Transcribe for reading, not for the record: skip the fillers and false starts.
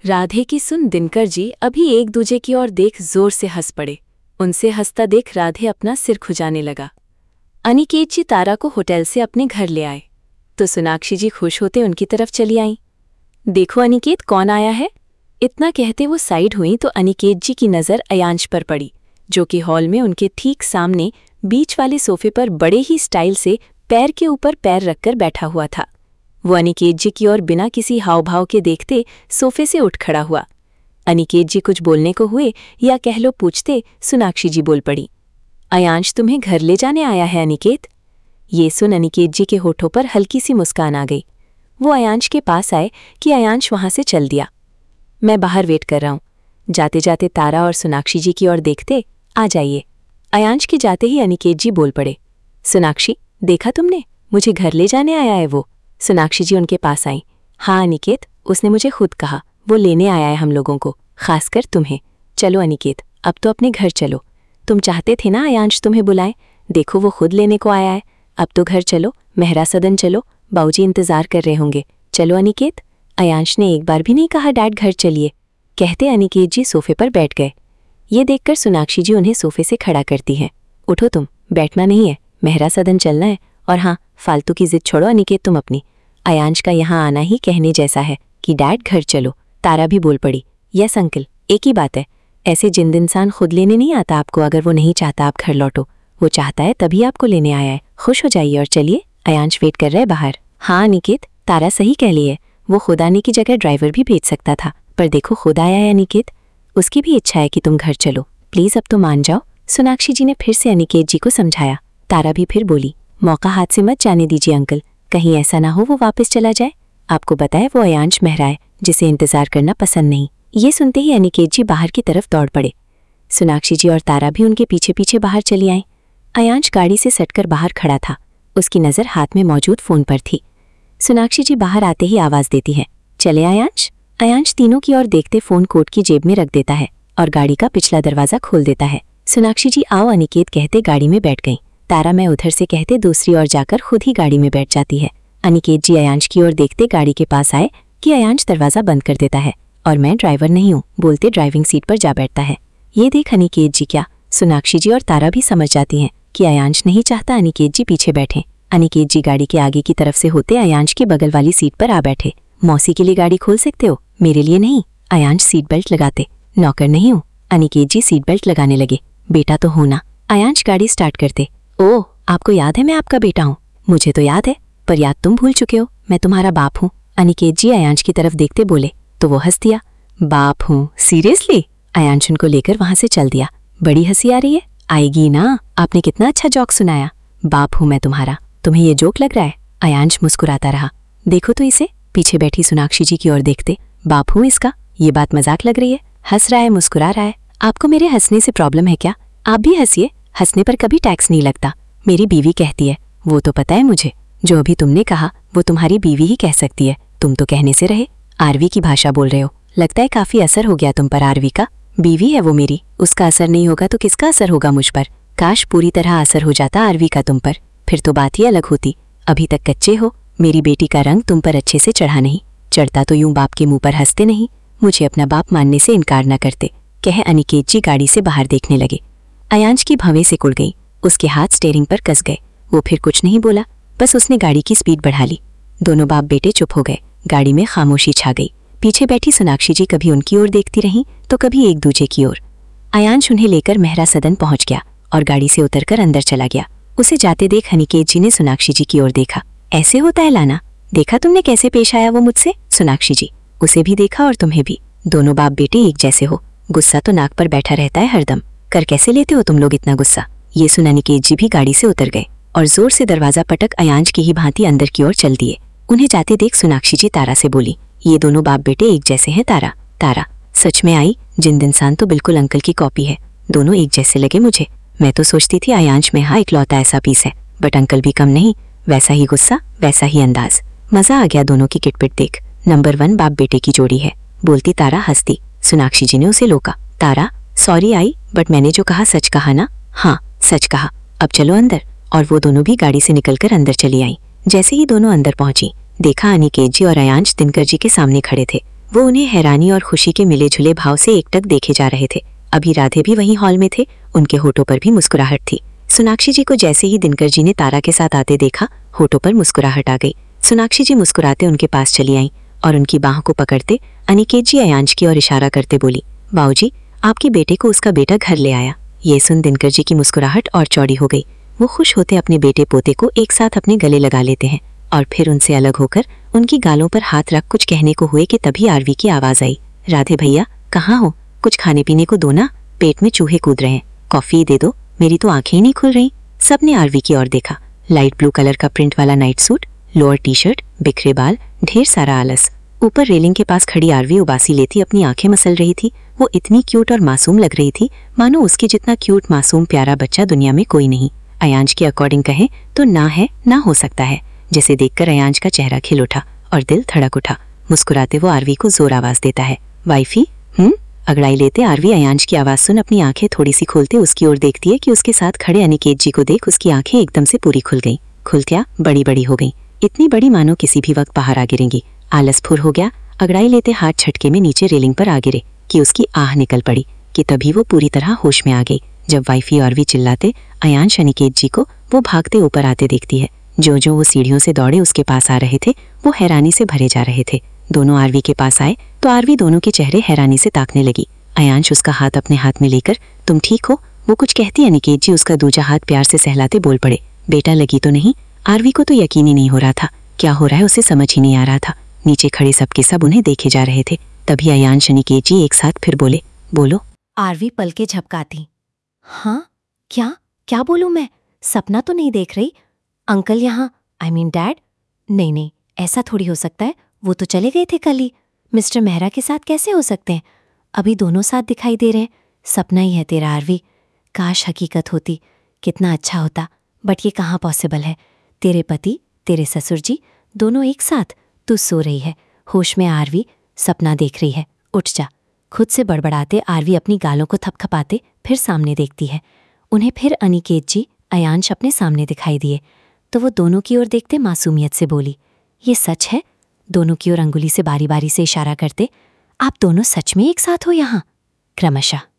राधे की सुन दिनकर जी अभी एक दूजे की ओर देख जोर से हंस पड़े। उनसे हंसता देख राधे अपना सिर खुजाने लगा। अनिकेत जी तारा को होटल से अपने घर ले आए तो सोनाक्षी जी खुश होते उनकी तरफ चली आईं। देखो अनिकेत कौन आया है। इतना कहते वो साइड हुई तो अनिकेत जी की नज़र अयांश पर पड़ी, जो कि हॉल में उनके ठीक सामने बीच वाले सोफे पर बड़े ही स्टाइल से पैर के ऊपर पैर रखकर बैठा हुआ था। वो अनिकेत जी की ओर बिना किसी हाव भाव के देखते सोफे से उठ खड़ा हुआ। अनिकेत जी कुछ बोलने को हुए या कह लो पूछते, सोनाक्षी जी बोल पड़ी, अयांश तुम्हें घर ले जाने आया है अनिकेत। ये सुन अनिकेत जी के होठों पर हल्की सी मुस्कान आ गई। वो अयांश के पास आए कि अयांश वहां से चल दिया। मैं बाहर वेट कर रहा हूँ। जाते जाते तारा और सोनाक्षी जी की ओर देखते, आ जाइए। अयांश के जाते ही अनिकेत जी बोल पड़े, सोनाक्षी देखा तुमने, मुझे घर ले जाने आया है वो। सोनाक्षी जी उनके पास आईं। हाँ अनिकेत, उसने मुझे खुद कहा वो लेने आया है हम लोगों को, खासकर तुम्हें। चलो अनिकेत अब तो अपने घर चलो। तुम चाहते थे ना अयांश तुम्हें बुलाए, देखो वो खुद लेने को आया है। अब तो घर चलो, मेहरा सदन चलो, बाऊजी इंतजार कर रहे होंगे। चलो अनिकेत। अयांश ने एक बार भी नहीं कहा डैड घर चलिए। कहते अनिकेत जी सोफे पर बैठ गए। ये देखकर सोनाक्षी जी उन्हें सोफे से खड़ा करती हैं। उठो तुम, बैठना नहीं है, मेहरा सदन चलना है। और हाँ, फालतू की जिद छोड़ो अनिकेत तुम अपनी। अयांश का यहाँ आना ही कहने जैसा है कि डैड घर चलो। तारा भी बोल पड़ी, यस अंकल, एक ही बात है। ऐसे जिंद इंसान खुद लेने नहीं आता आपको, अगर वो नहीं चाहता आप घर लौटो। वो चाहता है तभी आपको लेने आया है। खुश हो जाइए और चलिए, अयांश वेट कर रहा है बाहर। हाँ अनिकेत, तारा सही कह ली है। वो खुद आने की जगह ड्राइवर भी भेज सकता था, पर देखो खुद आया है अनिकेत। उसकी भी इच्छा है कि तुम घर चलो, प्लीज अब तो मान जाओ। सोनाक्षी जी ने फिर से अनिकेत जी को समझाया। तारा भी फिर बोली, मौका हाथ से मत जाने दीजिए अंकल, कहीं ऐसा ना हो वो वापस चला जाए। आपको बताए वो अयांश मेहरा है जिसे इंतजार करना पसंद नहीं। ये सुनते ही अनिकेत जी बाहर की तरफ दौड़ पड़े। सोनाक्षी जी और तारा भी उनके पीछे पीछे बाहर चली आईं। अयांश गाड़ी से सटकर बाहर खड़ा था, उसकी नज़र हाथ में मौजूद फोन पर थी। सोनाक्षी जी बाहर आते ही आवाज़ देती है, चले अयांश। अयांश तीनों की ओर देखते फोन कोट की जेब में रख देता है और गाड़ी का पिछला दरवाज़ा खोल देता है। सोनाक्षी जी आओ अनिकेत कहते गाड़ी में बैठ गईं। तारा मैं उधर से कहते दूसरी ओर जाकर खुद ही गाड़ी में बैठ जाती है। अनिकेत जी अयांश की ओर देखते गाड़ी के पास आए कि अयांश दरवाज़ा बंद कर देता है और मैं ड्राइवर नहीं हूँ बोलते ड्राइविंग सीट पर जा बैठता है। ये देख अनिकेत जी क्या, सोनाक्षी जी और तारा भी समझ जाती हैं कि अयांश नहीं चाहता अनिकेत जी पीछे बैठें। अनिकेत जी गाड़ी के आगे की तरफ से होते अयांश की बगल वाली सीट पर आ बैठे। मौसी के लिए गाड़ी खोल सकते हो, मेरे लिए नहीं। अयांश सीट बेल्ट लगाते, नौकर नहीं हूँ। अनिकेत जी सीट बेल्ट लगाने लगे। बेटा तो हो ना। अयांश गाड़ी स्टार्ट करते, ओह आपको याद है मैं आपका बेटा हूँ। मुझे तो याद है, पर याद तुम भूल चुके हो, मैं तुम्हारा बाप हूँ। अनिकेत जी अयांश की तरफ देखते बोले, तो वो हंस दिया। बाप हूँ, सीरियसली? अयांश उनको लेकर वहां से चल दिया। बड़ी हंसी आ रही है, आएगी ना, आपने कितना अच्छा जोक सुनाया। बाप हूँ मैं तुम्हारा, तुम्हें ये जोक लग रहा है? अयांश मुस्कुराता रहा। देखो तो इसे, पीछे बैठी सोनाक्षी जी की ओर देखते, बाप हूँ इसका, ये बात मजाक लग रही है? हंस रहा है, मुस्कुरा रहा है। आपको मेरे हंसने से प्रॉब्लम है क्या? आप भी हंसिए, हंसने पर कभी टैक्स नहीं लगता। मेरी बीवी कहती है, वो तो पता है मुझे, जो अभी तुमने कहा वो तुम्हारी बीवी ही कह सकती है, तुम तो कहने से रहे। आरवी की भाषा बोल रहे हो, लगता है काफी असर हो गया तुम पर आरवी का। बीवी है वो मेरी, उसका असर नहीं होगा तो किसका असर होगा मुझ पर? काश पूरी तरह असर हो जाता आरवी का तुम पर, फिर तो बात ही अलग होती। अभी तक कच्चे हो, मेरी बेटी का रंग तुम पर अच्छे से चढ़ा नहीं। चढ़ता तो यूं बाप के मुंह पर हंसते नहीं, मुझे अपना बाप मानने से इनकार न करते, कह अनिकेत जी गाड़ी से बाहर देखने लगे। अयांश की भवें से कुड़ गई, उसके हाथ स्टीयरिंग पर कस गए। वो फिर कुछ नहीं बोला, बस उसने गाड़ी की स्पीड बढ़ा ली। दोनों बाप बेटे चुप हो गए, गाड़ी में खामोशी छा गई। पीछे बैठी सोनाक्षी जी कभी उनकी ओर देखती रहीं तो कभी एक दूजे की ओर। अयांश उन्हें लेकर मेहरा सदन पहुंच गया और गाड़ी से उतरकर अंदर चला गया। उसे जाते देख अनिकेत जी ने सोनाक्षी जी की ओर देखा। ऐसे होता है लाना, देखा तुमने कैसे पेश आया वो मुझसे? सोनाक्षी जी, उसे भी देखा और तुम्हें भी, दोनों बाप बेटे एक जैसे हो। गुस्सा तो नाक पर बैठा रहता है हरदम, कर कैसे लेते हो तुम लोग इतना गुस्सा? ये सुन अनिकेत जी भी गाड़ी से उतर गए और जोर से दरवाजा पटक अयांश की ही भांति अंदर की ओर चल दिए। उन्हें जाते देख सोनाक्षी जी तारा से बोली, ये दोनों बाप बेटे एक जैसे हैं तारा। तारा, सच में आई, जिंद इंसान तो बिल्कुल अंकल की कॉपी है, दोनों एक जैसे लगे मुझे। मैं तो सोचती थी अयांश में हाँ इकलौता ऐसा पीस है, बट अंकल भी कम नहीं, वैसा ही गुस्सा वैसा ही अंदाज। मजा आ गया दोनों की किटपिट देख, नंबर 1 बाप बेटे की जोड़ी है, बोलती तारा हंसती। सोनाक्षी जी ने उसे रोका। तारा, सॉरी आई, बट मैंने जो कहा सच कहा ना? हाँ सच कहा, अब चलो अंदर। और वो दोनों भी गाड़ी से निकलकर अंदर चली आई। जैसे ही दोनों अंदर पहुंची, देखा अनिकेत जी और अयांश दिनकर जी के सामने खड़े थे। वो उन्हें हैरानी और खुशी के मिले जुले भाव से एकटक देखे जा रहे थे। अभी राधे भी वहीं हॉल में थे, उनके होठों पर भी मुस्कुराहट थी। सोनाक्षी जी को जैसे ही दिनकर जी ने तारा के साथ आते देखा, होठों पर मुस्कुराहट आ गई। सोनाक्षी जी मुस्कुराते उनके पास चली आईं और उनकी बाहों को पकड़ते अनिकेत जी अयांश की ओर इशारा करते बोली, बाऊजी, आपके बेटे को उसका बेटा घर ले आया। ये सुन दिनकर जी की मुस्कुराहट और चौड़ी हो गई। वो खुश होते अपने बेटे पोते को एक साथ अपने गले लगा लेते हैं और फिर उनसे अलग होकर उनकी गालों पर हाथ रख कुछ कहने को हुए कि तभी आरवी की आवाज आई, राधे भैया कहाँ हो? कुछ खाने पीने को दो ना, पेट में चूहे कूद रहे हैं। कॉफी दे दो, मेरी तो आंखें ही नहीं खुल रही। सबने आरवी की ओर देखा। लाइट ब्लू कलर का प्रिंट वाला night suit, lower T shirt, बिखरे बाल, ढेर सारा आलस। ऊपर रेलिंग के पास खड़ी आरवी उबासी लेती अपनी आंखें मसल रही थी। वो इतनी क्यूट और मासूम लग रही थी मानो उसके जितना क्यूट मासूम प्यारा बच्चा दुनिया में कोई नहीं। अयांश के अकॉर्डिंग कहें तो ना है ना हो सकता है। जिसे देखकर अयांश का चेहरा खिल उठा और दिल धड़क उठा। मुस्कुराते वो आरवी को जोर आवाज देता है, वाइफी। अगड़ाई लेते आरवी अयांश की आवाज सुन अपनी आंखें थोड़ी सी खोलते उसकी ओर देखती है कि उसके साथ खड़े अनिकेत जी को देख उसकी आंखें एकदम से पूरी खुल गईं। खुलत्या बड़ी बड़ी हो गईं, इतनी बड़ी मानो किसी भी वक्त बाहर आ गिरेंगी। आलस फुर हो गया। अगड़ाई लेते हाथ झटके में नीचे रेलिंग पर आ गिरे कि उसकी आह निकल पड़ी कि तभी वो पूरी तरह होश में आ गई जब वाइफी आरवी चिल्लाते अयांश अनिकेत जी को वो भागते ऊपर आते देखती है। जो जो वो सीढ़ियों से दौड़े उसके पास आ रहे थे वो हैरानी से भरे जा रहे थे। दोनों आरवी के पास आए तो आरवी दोनों के चेहरे हैरानी से ताकने लगी। अयांश उसका हाथ अपने हाथ में लेकर, तुम ठीक हो? वो कुछ कहती अनिकेत जी उसका दूजा हाथ प्यार से सहलाते बोल पड़े, बेटा लगी तो नहीं? आरवी को तो यकीन ही नहीं हो रहा था, क्या हो रहा है उसे समझ ही नहीं आ रहा था। नीचे खड़े सबके सब उन्हें देखे जा रहे थे। तभी अयांश अनिकेत जी एक साथ फिर बोले, बोलो। आरवी पलके झपकाती, हाँ क्या क्या बोलूं मैं? सपना तो नहीं देख रही? अंकल यहाँ, आई मीन डैड? नहीं नहीं, ऐसा थोड़ी हो सकता है, वो तो चले गए थे कल ही। मिस्टर मेहरा के साथ कैसे हो सकते हैं? अभी दोनों साथ दिखाई दे रहे हैं। सपना ही है तेरा आरवी। काश हकीकत होती, कितना अच्छा होता, बट ये कहाँ पॉसिबल है। तेरे पति, तेरे ससुर जी दोनों एक साथ। तू सो रही है, होश में आरवी सपना देख रही है। उठ जा। खुद से बड़बड़ाते आरवी अपनी गालों को थपथपाते फिर सामने देखती है। उन्हें फिर अनिकेत जी अयांश अपने सामने दिखाई दिए तो वो दोनों की ओर देखते मासूमियत से बोली, ये सच है? दोनों की ओर अंगुली से बारी बारी से इशारा करते, आप दोनों सच में एक साथ हो यहाँ? क्रमशः